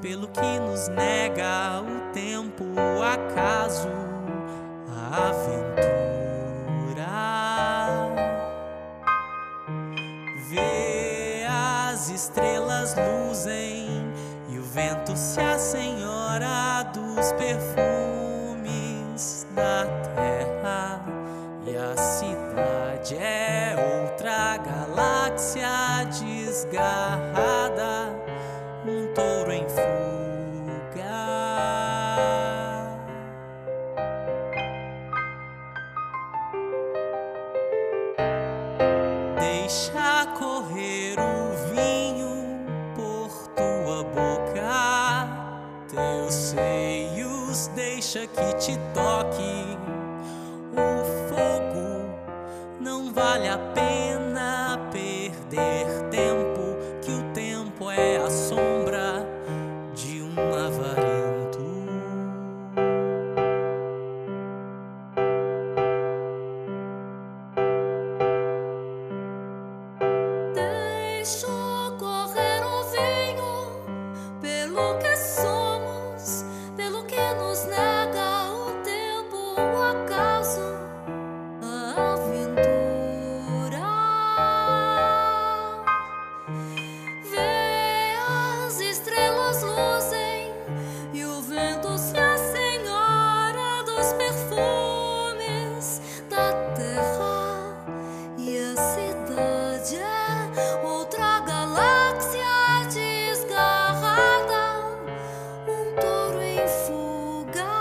pelo que nos nega o tempo, o acaso, a aventura. Vê as estrelas luzem e o vento se assenhora dos perfumes da terra, e a cidade é outra galáxia desgarrada, um touro em fuga. Deixa correr o vinho por tua boca, teus seios deixa que te toque. O fogo não vale a pena perder tempo, que o tempo é a sombra de um avarento. Deixo correr o vinho pelo que somos, pelo que nos nega o tempo, o acaso, a aventura. Vê as estrelas luzem e o vento se assenhora dos perfumes da terra, e a cidade é outra galáxia desgarrada, um touro em fuga.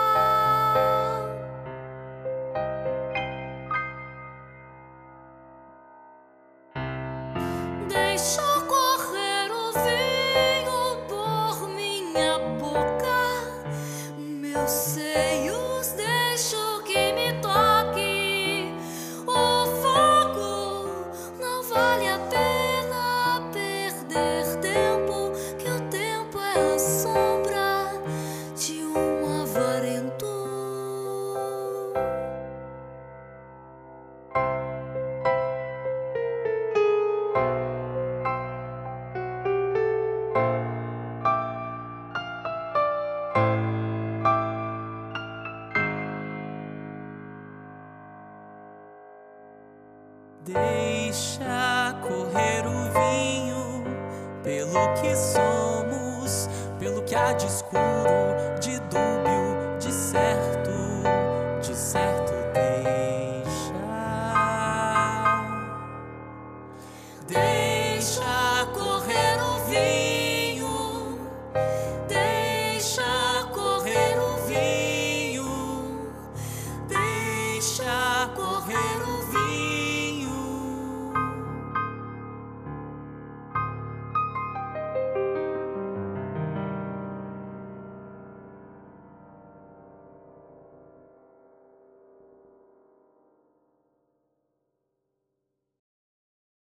Deixo correr o vinho por minha boca, meus seios deixo que me toque. O fogo não vale a pena perder tempo, que o tempo é a sombra de um avarento. Deixa correr o vinho pelo que somos, pelo que há de escuro, de dor.